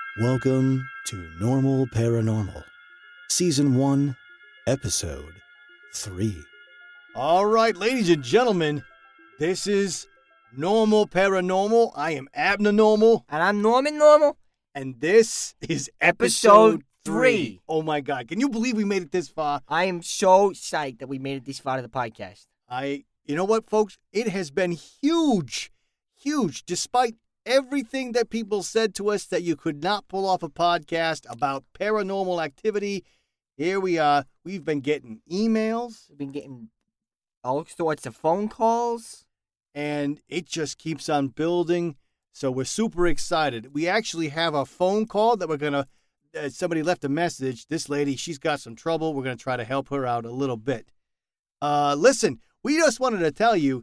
Welcome to Normal Paranormal, Season 1, Episode 3. All right, ladies and gentlemen, this is Normal Paranormal. I am Abner Normal. And I'm Norman Normal. And this is Episode 3. Oh my God, can you believe we made it this far? I am so psyched that we made it this far to the podcast. You know what, folks? It has been huge, despite everything that people said to us that you could not pull off a podcast about paranormal activity. Here we are. We've been getting emails. We've been getting all sorts of phone calls. And it just keeps on building. So we're super excited. We actually have a phone call that we're going to, somebody left a message. This lady, she's got some trouble. We're going to try to help her out a little bit. Listen, we just wanted to tell you,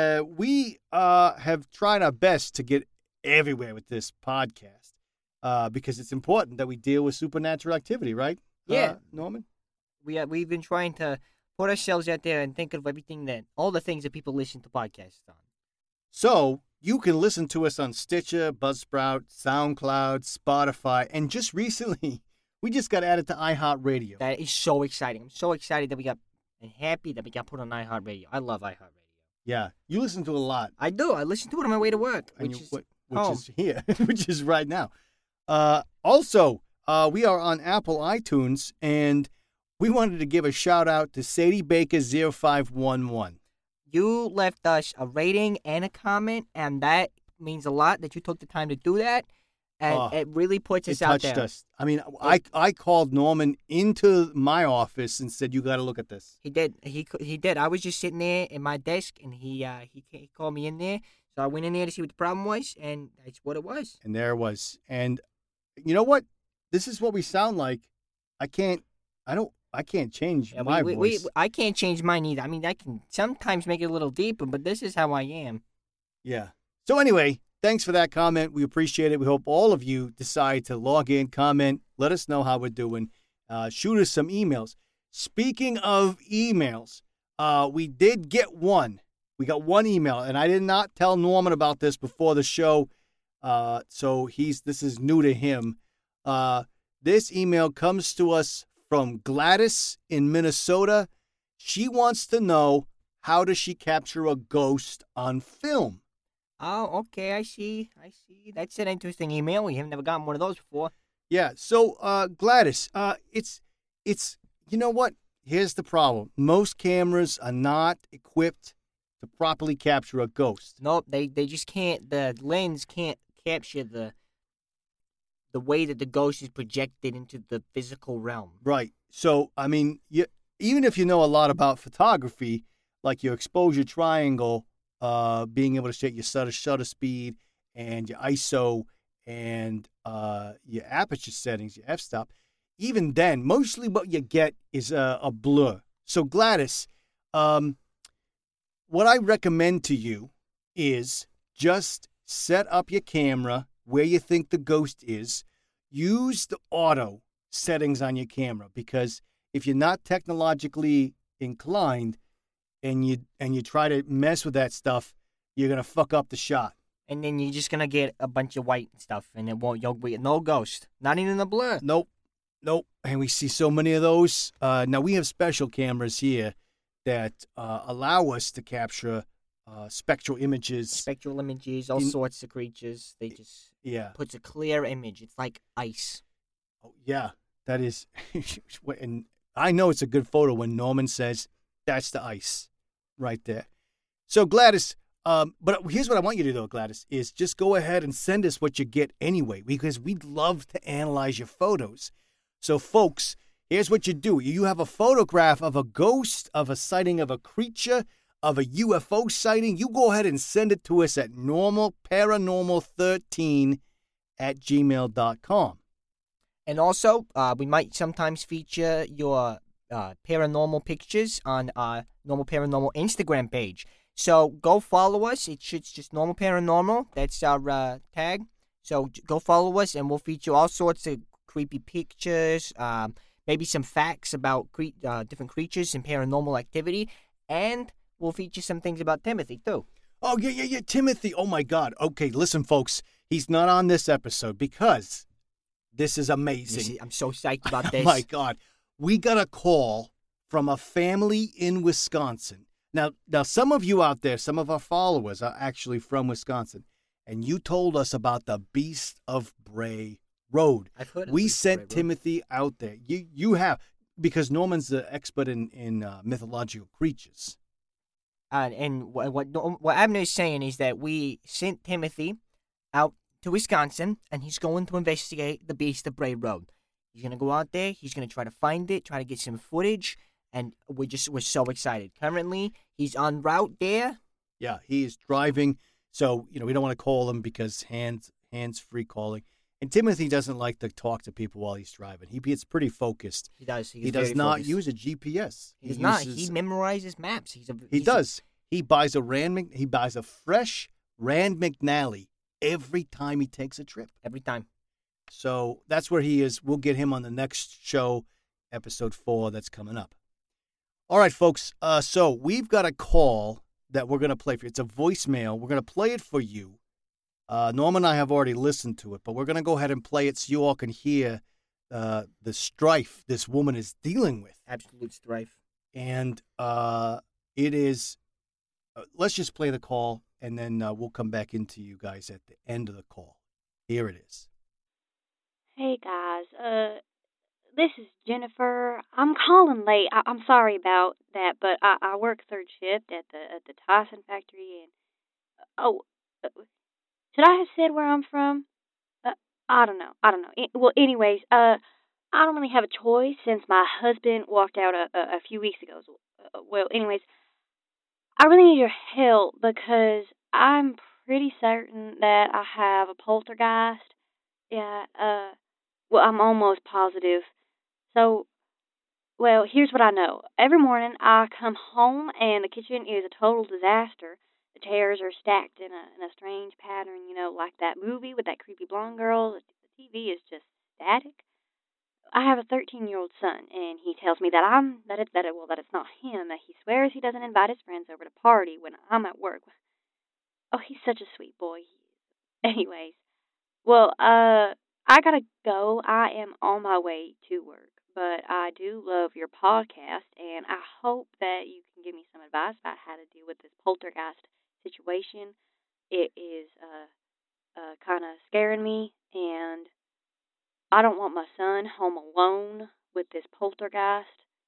we have tried our best to get everywhere with this podcast because it's important that we deal with supernatural activity, right? Yeah. Norman? We've been trying to put ourselves out there and think of all the things that people listen to podcasts on. So you can listen to us on Stitcher, Buzzsprout, SoundCloud, Spotify, and just recently, we just got added to iHeartRadio. That is so exciting. I'm so excited that we got put on iHeartRadio. I love iHeartRadio. Yeah, you listen to it a lot. I do. I listen to it on my way to work, which is here, which is right now. Also, we are on Apple iTunes, and we wanted to give a shout out to Sadie Baker 0511. You left us a rating and a comment, and that means a lot that you took the time to do that. And it really puts us out there. It touched us. I mean, I called Norman into my office and said, "You got to look at this." He did. He did. I was just sitting there in my desk, and he called me in there. So I went in there to see what the problem was, and that's what it was. And there it was. And you know what? This is what we sound like. I can't change my voice. I can't change mine either. I mean, I can sometimes make it a little deeper, but this is how I am. Yeah. So anyway, thanks for that comment. We appreciate it. We hope all of you decide to log in, comment, let us know how we're doing. Shoot us some emails. Speaking of emails, we did get one. We got one email, and I did not tell Norman about this before the show, so this is new to him. This email comes to us from Gladys in Minnesota. She wants to know, how does she capture a ghost on film? Oh, okay, I see. That's an interesting email. We have never gotten one of those before. Yeah, so Gladys, it's you know what? Here's the problem. Most cameras are not equipped to properly capture a ghost. Nope, they just can't. The lens can't capture the way that the ghost is projected into the physical realm. Right. So, I mean, even if you know a lot about photography, like your exposure triangle, being able to set your shutter speed and your ISO and your aperture settings, your f-stop, even then, mostly what you get is a blur. So, Gladys, what I recommend to you is just set up your camera where you think the ghost is. Use the auto settings on your camera, because if you're not technologically inclined and you try to mess with that stuff, you're going to fuck up the shot. And then you're just going to get a bunch of white stuff, and you'll get no ghost. Not even a blur. Nope. And we see so many of those. Now, we have special cameras here that allow us to capture spectral images. All sorts of creatures. They just puts a clear image. It's like ice. Oh, yeah. That is. And I know it's a good photo when Norman says, that's the ice right there. So, Gladys, but here's what I want you to do, Gladys, is just go ahead and send us what you get anyway, because we'd love to analyze your photos. So, folks, here's what you do. You have a photograph of a ghost, of a sighting of a creature, of a UFO sighting. You go ahead and send it to us at normalparanormal13@gmail.com. And also, we might sometimes feature your paranormal pictures on our Normal Paranormal Instagram page. So go follow us. It's just Normal Paranormal. That's our tag. So go follow us, and we'll feature all sorts of creepy pictures, maybe some facts about different creatures and paranormal activity, and we'll feature some things about Timothy, too. Oh, yeah, Timothy. Oh, my God. Okay, listen, folks. He's not on this episode because This is amazing. I'm so psyched about Oh, this. my God. We got a call from a family in Wisconsin. Now, some of you out there, some of our followers are actually from Wisconsin, and you told us about the Beast of Bray Road. I've heard of We Beast of sent Bray Road. Timothy out there. You have, because Norman's the expert in mythological creatures. And what Abner is saying is that we sent Timothy out to Wisconsin, and he's going to investigate the Beast of Bray Road. He's going to go out there. He's going to try to find it, try to get some footage, and we're so excited. Currently, he's en route there. Yeah, he is driving, so we don't want to call him because hands-free calling. And Timothy doesn't like to talk to people while he's driving. He gets pretty focused. He does. He does not use a GPS. He does not. He memorizes maps. He does. He buys a fresh Rand McNally every time he takes a trip. Every time. So that's where he is. We'll get him on the next show, episode 4, that's coming up. All right, folks. So we've got a call that we're going to play for you. It's a voicemail. We're going to play it for you. Norm and I have already listened to it, but we're going to go ahead and play it so you all can hear the strife this woman is dealing with. Absolute strife. And it is, let's just play the call, and then we'll come back into you guys at the end of the call. Here it is. Hey guys, this is Jennifer. I'm calling late. I'm sorry about that, but I work third shift at the Tyson factory, and should I have said where I'm from? I don't know. Well, anyways, I don't really have a choice since my husband walked out a few weeks ago. Well, anyways, I really need your help because I'm pretty certain that I have a poltergeist. Yeah, well, I'm almost positive. So, well, here's what I know. Every morning I come home and the kitchen is a total disaster. The chairs are stacked in a strange pattern, like that movie with that creepy blonde girl. The TV is just static. I have a 13-year-old son, and he tells me that it's not him. That he swears he doesn't invite his friends over to party when I'm at work. Oh, he's such a sweet boy. Anyways, well, I gotta go. I am on my way to work, but I do love your podcast, and I hope that you can give me some advice about how to deal with this poltergeist situation. It is kind of scaring me, and I don't want my son home alone with this poltergeist.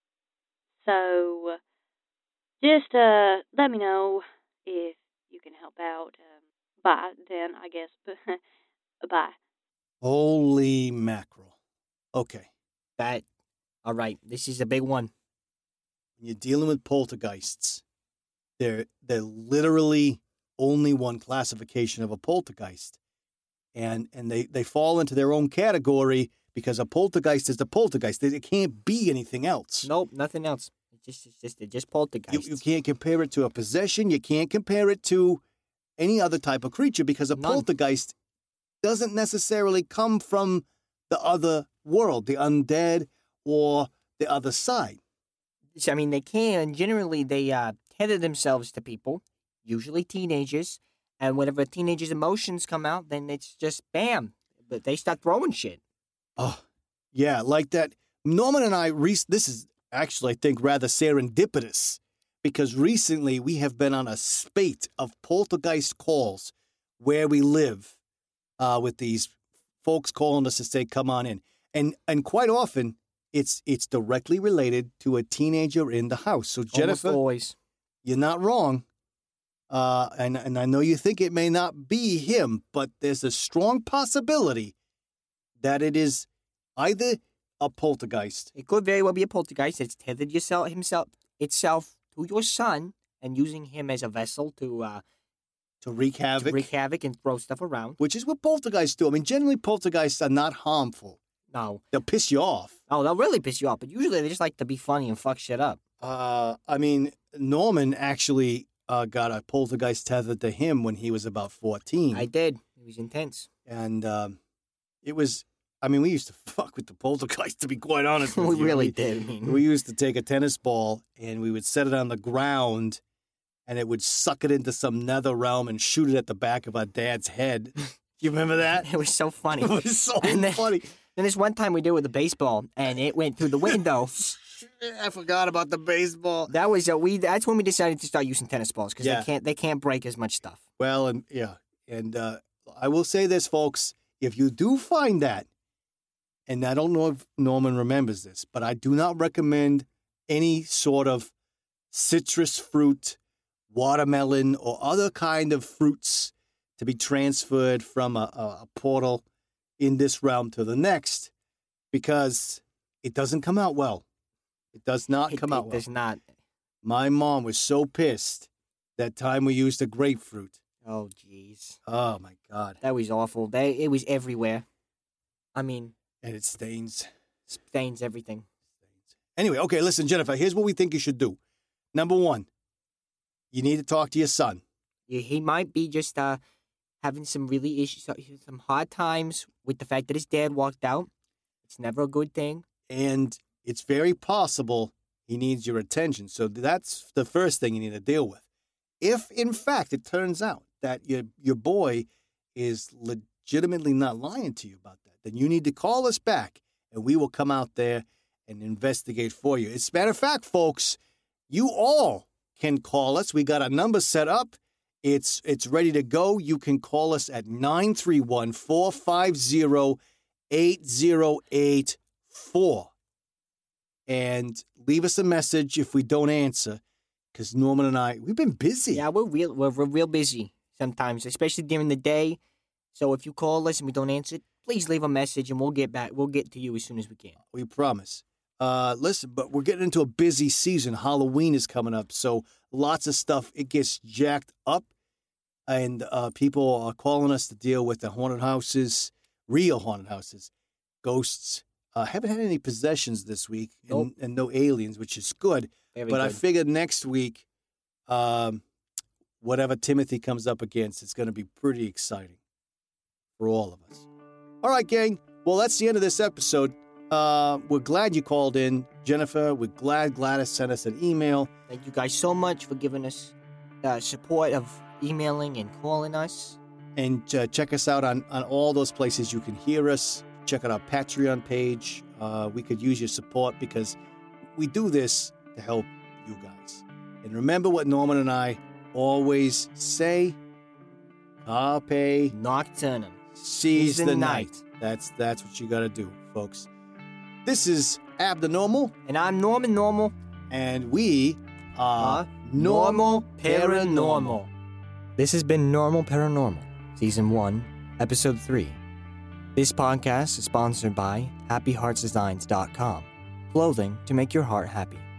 So just let me know if you can help out. Bye, then, I guess. Bye. Holy mackerel. Okay. All right, this is a big one. When you're dealing with poltergeists, they're literally only one classification of a poltergeist. And they fall into their own category because a poltergeist is a poltergeist. It can't be anything else. Nope, nothing else. It's just poltergeist. You can't compare it to a possession. You can't compare it to any other type of creature because a poltergeist doesn't necessarily come from the other world, the undead or the other side. I mean, they can. Generally, they tether themselves to people, usually teenagers, and whenever a teenager's emotions come out, then it's just bam. But they start throwing shit. Oh, yeah, like that. Norman and I, this is actually, I think, rather serendipitous because recently we have been on a spate of poltergeist calls where we live with these folks calling us to say, come on in. And quite often, it's directly related to a teenager in the house. So, Jennifer, almost always. You're not wrong. And I know you think it may not be him, but there's a strong possibility that it is either a poltergeist. It could very well be a poltergeist that's tethered itself to your son and using him as a vessel to wreak havoc. To wreak havoc and throw stuff around. Which is what poltergeists do. I mean, generally poltergeists are not harmful. No. They'll piss you off. Oh, they'll really piss you off, but usually they just like to be funny and fuck shit up. I mean, Norman actually got a poltergeist tethered to him when he was about 14. I did. It was intense. And it was, I mean, we used to fuck with the poltergeist, to be quite honest with We you. really did. I mean, We used to take a tennis ball and we would set it on the ground and it would suck it into some nether realm and shoot it at the back of our dad's head. You remember that? It was so funny. It was so And then- funny. Then this one time we did it with a baseball, and it went through the window. I forgot about the baseball. That was That's when we decided to start using tennis balls because they can't break as much stuff. Well, and I will say this, folks: if you do find that, and I don't know if Norman remembers this, but I do not recommend any sort of citrus fruit, watermelon, or other kind of fruits to be transferred from a portal in this realm to the next, because it doesn't come out well. It does not come out well. It does not. My mom was so pissed that time we used a grapefruit. Oh, jeez. Oh, my God. That was awful. It was everywhere. I mean... And it stains. Stains everything. Anyway, okay, listen, Jennifer, here's what we think you should do. Number one, you need to talk to your son. Yeah, he might be just having some really issues, some hard times with the fact that his dad walked out. It's never a good thing. And it's very possible he needs your attention. So that's the first thing you need to deal with. If, in fact, it turns out that your boy is legitimately not lying to you about that, then you need to call us back, and we will come out there and investigate for you. As a matter of fact, folks, you all can call us. We got a number set up. It's ready to go. You can call us at 931-450-8084 and leave us a message if we don't answer, because Norman and I, we've been busy. Yeah, we're real busy sometimes, especially during the day. So if you call us and we don't answer, please leave a message and we'll get back. We'll get to you as soon as we can. We promise. Listen, but we're getting into a busy season. Halloween is coming up, so lots of stuff. It gets jacked up. And people are calling us to deal with the haunted houses, real haunted houses, ghosts. Haven't had any possessions this week, Nope. and no aliens, which is good. Very but good. I figured next week, whatever Timothy comes up against, it's going to be pretty exciting for all of us. All right, gang. Well, that's the end of this episode. We're glad you called in, Jennifer. We're glad Gladys sent us an email. Thank you guys so much for giving us support of emailing and calling us. And check us out on all those places you can hear us. Check out our Patreon page. We could use your support because we do this to help you guys. And remember what Norman and I always say, Carpe Nocturnum. seize the night. That's what you got to do, folks. This is Abnormal, And I'm Norman Normal. and we are Normal Paranormal. This has been Normal Paranormal, Season 1, Episode 3. This podcast is sponsored by HappyHeartsDesigns.com, clothing to make your heart happy.